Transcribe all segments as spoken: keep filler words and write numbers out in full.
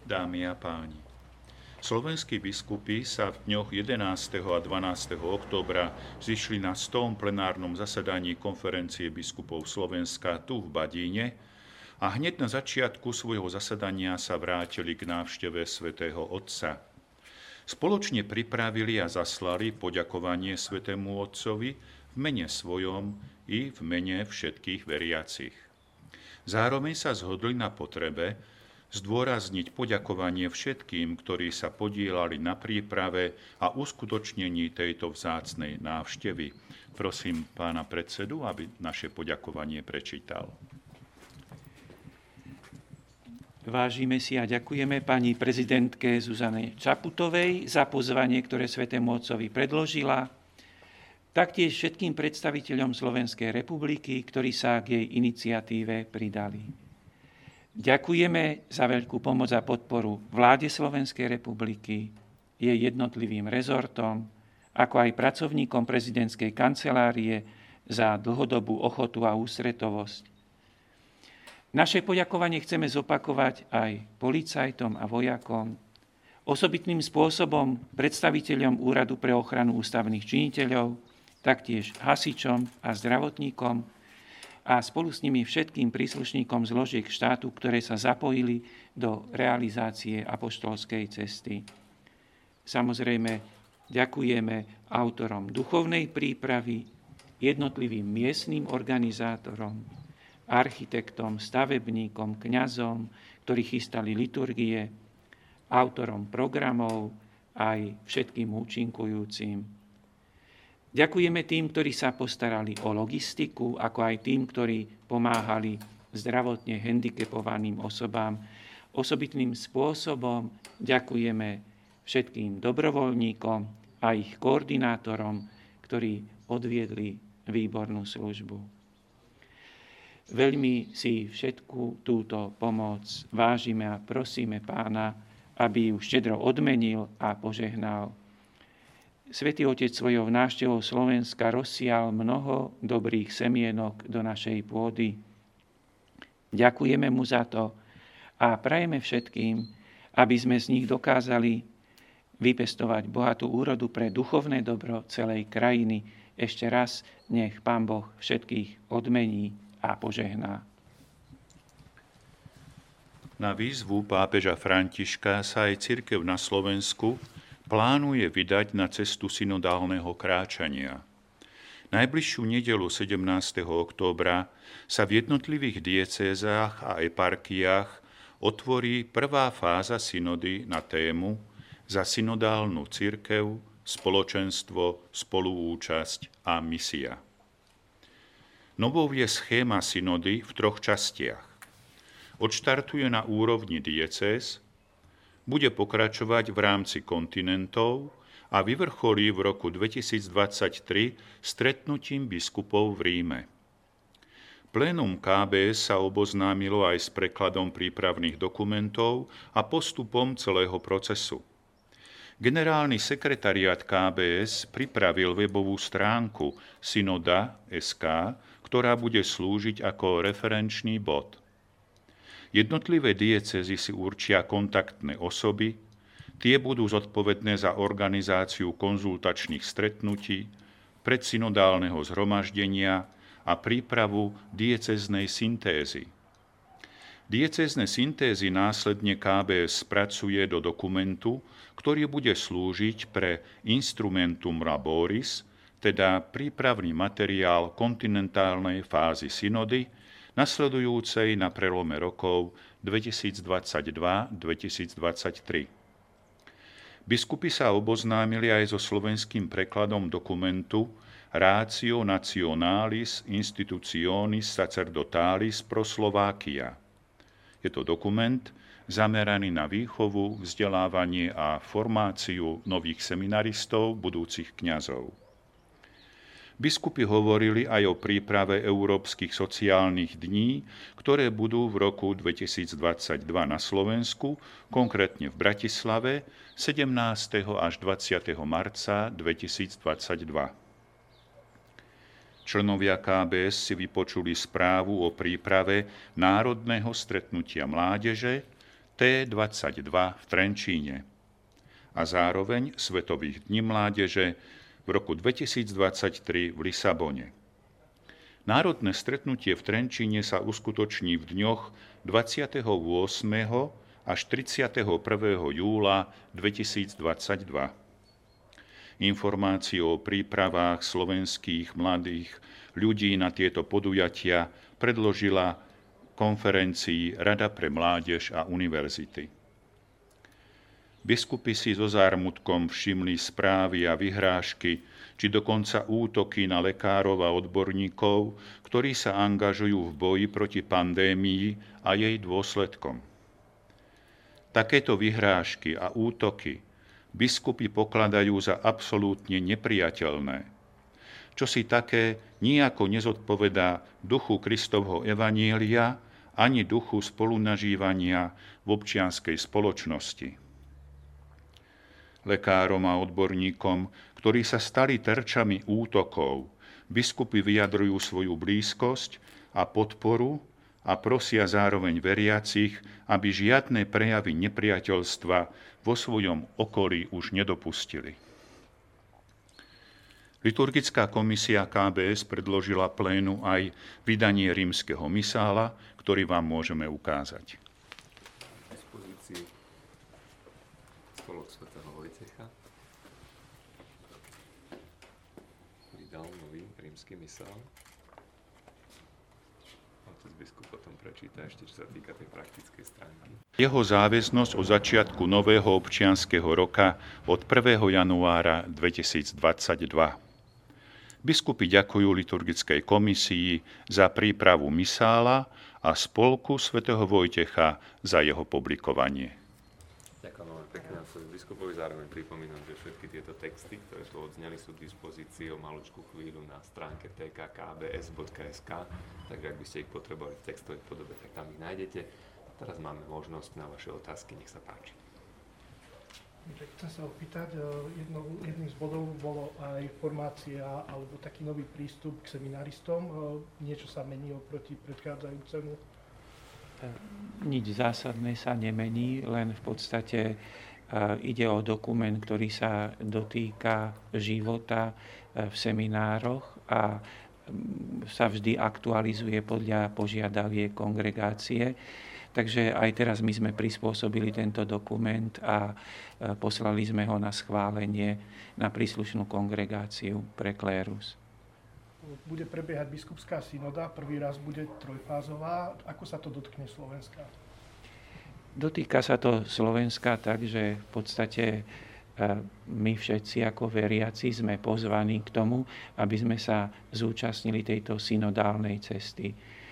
Dámy a páni, slovenskí biskupy sa v dňoch jedenásteho a dvanásteho októbra zišli na stom plenárnom zasadaní konferencie biskupov Slovenska tu v Badíne a hneď na začiatku svojho zasadania sa vrátili k návšteve svätého Otca. Spoločne pripravili a zaslali poďakovanie svätému Otcovi v mene svojom i v mene všetkých veriacich. Zároveň sa zhodli na potrebe zdôrazniť poďakovanie všetkým, ktorí sa podieľali na príprave a uskutočnení tejto vzácnej návštevy. Prosím pána predsedu, aby naše poďakovanie prečítal. Vážime si a ďakujeme pani prezidentke Zuzane Čaputovej za pozvanie, ktoré svätému Otcovi predložila, taktiež všetkým predstaviteľom Slovenskej republiky, ktorí sa k jej iniciatíve pridali. Ďakujeme za veľkú pomoc a podporu vláde Slovenskej republiky, jej jednotlivým rezortom, ako aj pracovníkom prezidentskej kancelárie za dlhodobú ochotu a ústretovosť. Naše poďakovanie chceme zopakovať aj policajtom a vojakom, osobitným spôsobom predstaviteľom Úradu pre ochranu ústavných činiteľov, taktiež hasičom a zdravotníkom, a spolu s nimi všetkým príslušníkom zložiek štátu, ktoré sa zapojili do realizácie apoštolskej cesty. Samozrejme, ďakujeme autorom duchovnej prípravy, jednotlivým miestnym organizátorom, architektom, stavebníkom, kňazom, ktorí chystali liturgie, autorom programov, aj všetkým účinkujúcim. Ďakujeme tým, ktorí sa postarali o logistiku, ako aj tým, ktorí pomáhali zdravotne handicapovaným osobám. Osobitným spôsobom ďakujeme všetkým dobrovoľníkom a ich koordinátorom, ktorí odviedli výbornú službu. Veľmi si všetku túto pomoc vážime a prosíme Pána, aby ju štedro odmenil a požehnal. Svätý Otec svojou návštevou Slovenska rozsial mnoho dobrých semienok do našej pôdy. Ďakujeme mu za to a prajeme všetkým, aby sme z nich dokázali vypestovať bohatú úrodu pre duchovné dobro celej krajiny. Ešte raz nech Pán Boh všetkých odmení a požehná. Na výzvu pápeža Františka sa aj cirkev na Slovensku plánuje vydať na cestu synodálneho kráčania. Najbližšiu nedeľu sedemnásteho októbra sa v jednotlivých diecézách a eparchiách otvorí prvá fáza synody na tému Za synodálnu cirkev, spoločenstvo, spoluúčasť a misia. Novou je schéma synody v troch častiach. Odštartuje na úrovni diecéz, bude pokračovať v rámci kontinentov a vyvrcholí v roku dvetisícdvadsaťtri stretnutím biskupov v Ríme. Plénum ká bé es sa oboznámilo aj s prekladom prípravných dokumentov a postupom celého procesu. Generálny sekretariát ká bé es pripravil webovú stránku synoda bodka es ká, ktorá bude slúžiť ako referenčný bod. Jednotlivé diecézy si určia kontaktné osoby, tie budú zodpovedné za organizáciu konzultačných stretnutí, predsynodálneho zhromaždenia a prípravu diecéznej syntézy. Diecézne syntézy následne ká bé es spracuje do dokumentu, ktorý bude slúžiť pre instrumentum laboris, teda prípravný materiál kontinentálnej fázy synody, nasledujúcej na prelome rokov dvetisícdvadsaťdva dvetisícdvadsaťtri. Biskupy sa oboznámili aj so slovenským prekladom dokumentu Ratio Nationalis Institutionis Sacerdotalis pro Slovakia. Je to dokument zameraný na výchovu, vzdelávanie a formáciu nových seminaristov, budúcich kňazov. Biskupy hovorili aj o príprave európskych sociálnych dní, ktoré budú v roku dvetisícdvadsaťdva na Slovensku, konkrétne v Bratislave, sedemnásteho až dvadsiateho marca dvetisícdvadsaťdva. Členovia ká bé es si vypočuli správu o príprave národného stretnutia mládeže, té dvadsaťdva v Trenčíne a zároveň Svetových dní mládeže v roku dvetisícdvadsaťtri v Lisabone. Národné stretnutie v Trenčíne sa uskutoční v dňoch dvadsiateho ôsmeho až tridsiateho prvého júla dvetisícdvadsaťdva. Informáciu o prípravách slovenských mladých ľudí na tieto podujatia predložila konferencii Rada pre mládež a univerzity. Biskupy si so zármutkom všimli správy a vyhrážky, či dokonca útoky na lekárov a odborníkov, ktorí sa angažujú v boji proti pandémii a jej dôsledkom. Takéto vyhrážky a útoky biskupy pokladajú za absolútne neprijateľné, čo si také nijako nezodpovedá duchu Kristovho evanília ani duchu spolunažívania v občianskej spoločnosti. Lekárom a odborníkom, ktorí sa stali terčami útokov, biskupy vyjadrujú svoju blízkosť a podporu a prosia zároveň veriacich, aby žiadne prejavy nepriateľstva vo svojom okolí už nedopustili. Liturgická komisia ká bé es predložila plénu aj vydanie rímskeho misála, ktorý vám môžeme ukázať. V dispozícii spolok svätého Vojtecha vydal nový rímsky misál. Otec biskup potom prečíta ešte, čo sa týka tej praktickej stránky. Jeho záväznosť od začiatku nového občianskeho roka od prvého januára dvetisícdvadsaťdva. Biskupy ďakujú liturgickej komisii za prípravu misála a spolku svätého Vojtecha za jeho publikovanie. Ďakujem veľmi pekne otcovi biskupovi, zároveň pripomínam, že všetky tieto texty, ktoré tu odzneli, sú k dispozícii o maličkú chvíľu na stránke té ká ká bé es bodka es ká, takže ak by ste ich potrebovali v textovej podobe, tak tam ich nájdete. Teraz máme možnosť na vaše otázky, nech sa páči. Chcem sa opýtať, jedno, jedným z bodov bolo aj formácia alebo taký nový prístup k seminaristom. Niečo sa mení oproti predchádzajúcemu? Nič zásadné sa nemení, len v podstate ide o dokument, ktorý sa dotýka života v seminároch a sa vždy aktualizuje podľa požiadaviek kongregácie. Takže aj teraz my sme prispôsobili tento dokument a poslali sme ho na schválenie na príslušnú kongregáciu pre klérus. Bude prebiehať biskupská synoda, prvý raz bude trojfázová. Ako sa to dotkne Slovenska? Dotýka sa to Slovenska tak, že v podstate my všetci ako veriaci sme pozvaní k tomu, aby sme sa zúčastnili tejto synodálnej cesty.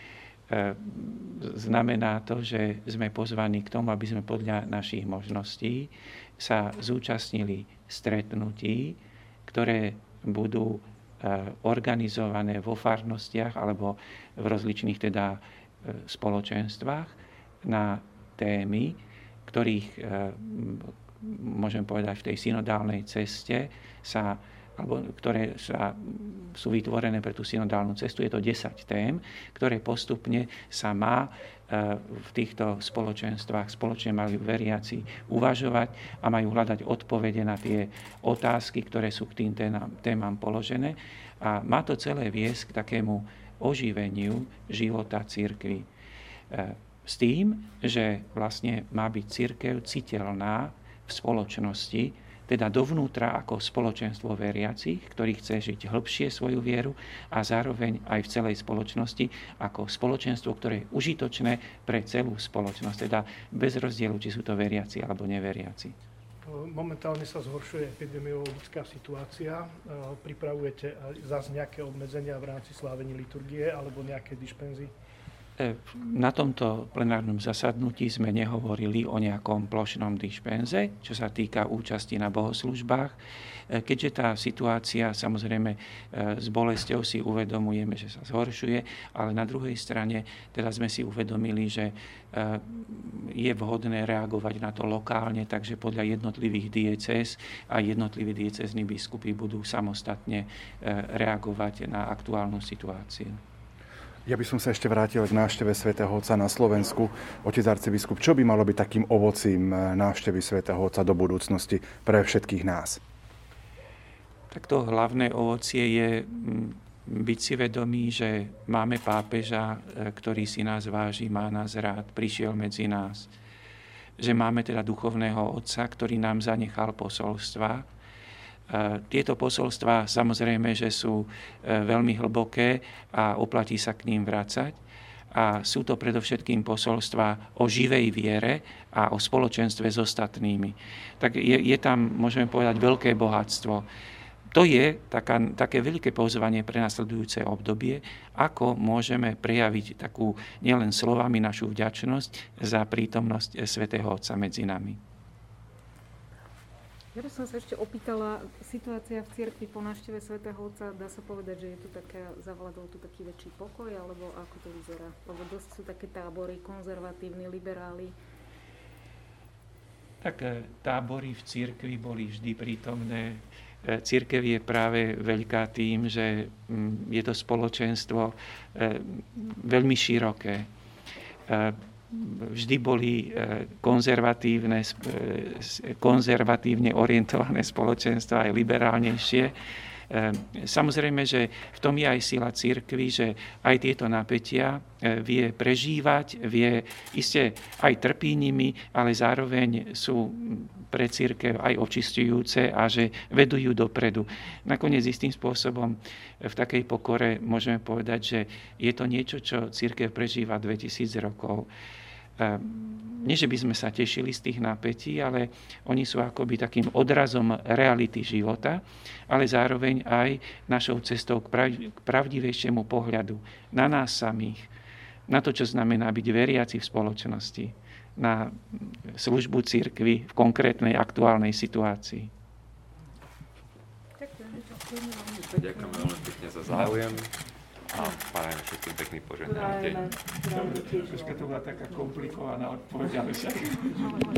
Znamená to, že sme pozvaní k tomu, aby sme podľa našich možností sa zúčastnili stretnutí, ktoré budú organizované vo farnostiach alebo v rozličných teda spoločenstvách na témy, ktorých, môžem povedať, v tej synodálnej ceste sa alebo ktoré sa, sú vytvorené pre tú synodálnu cestu. Je to desať tém, ktoré postupne sa má v týchto spoločenstvách spoločne majú veriaci uvažovať a majú hľadať odpovede na tie otázky, ktoré sú k tým témam položené. A má to celé viesť k takému oživeniu života cirkvi. S tým, že vlastne má byť cirkev citeľná v spoločnosti, teda dovnútra ako spoločenstvo veriacich, ktorý chce žiť hĺbšie svoju vieru a zároveň aj v celej spoločnosti ako spoločenstvo, ktoré je užitočné pre celú spoločnosť, teda bez rozdielu, či sú to veriaci alebo neveriaci. Momentálne sa zhoršuje epidemiologická situácia. Pripravujete zase nejaké obmedzenia v rámci slávení liturgie alebo nejaké dispenzí? Na tomto plenárnom zasadnutí sme nehovorili o nejakom plošnom dispenze, čo sa týka účasti na bohoslužbách. Keďže tá situácia, samozrejme, s bolesťou si uvedomujeme, že sa zhoršuje, ale na druhej strane teda sme si uvedomili, že je vhodné reagovať na to lokálne, takže podľa jednotlivých diecéz a jednotliví diecézni biskupy budú samostatne reagovať na aktuálnu situáciu. Ja by som sa ešte vrátil k návšteve svätého Otca na Slovensku. Otec arcibiskup, čo by malo byť takým ovocím návštevy svätého Otca do budúcnosti pre všetkých nás? Tak to hlavné ovocie je byť si vedomí, že máme pápeža, ktorý si nás váži, má nás rád, prišiel medzi nás. Že máme teda duchovného otca, ktorý nám zanechal posolstva. Tieto posolstva samozrejme, že sú veľmi hlboké a oplatí sa k ním vracať. A sú to predovšetkým posolstva o živej viere a o spoločenstve s ostatnými. Tak je, je tam, môžeme povedať, veľké bohatstvo. To je taká, také veľké pozvanie pre nasledujúce obdobie, ako môžeme prejaviť takú nielen slovami našu vďačnosť za prítomnosť svätého Otca medzi nami. Ja by som sa ešte opýtala, situácia v cirkvi po návšteve svätého Otca, dá sa povedať, že je tu taká, zavládol tu taký väčší pokoj, alebo ako to vyzerá? Lebo dosť sú také tábory, konzervatívni, liberáli. Tak tábory v cirkvi boli vždy prítomné. Cirkev je práve veľká tým, že je to spoločenstvo veľmi široké. Vždy boli konzervatívne, konzervatívne orientované spoločenstva, aj liberálnejšie. Samozrejme, že v tom je aj sila cirkvi, že aj tieto napätia vie prežívať, vie iste aj trpí nimi, ale zároveň sú pre cirkev aj očisťujúce a že vedú ju dopredu. Nakoniec istým spôsobom v takej pokore môžeme povedať, že je to niečo, čo cirkev prežíva dvetisíc rokov. Nie, že by sme sa tešili z tých napätí, ale oni sú akoby takým odrazom reality života, ale zároveň aj našou cestou k pravdivejšiemu pohľadu na nás samých, na to, čo znamená byť veriaci v spoločnosti, na službu cirkvi v konkrétnej aktuálnej situácii. Ďakujem veľmi pekne za záujem. A prajeme všetkým pekný požehnaný deň. Troška to bola taká komplikovaná odpoveď, ale však...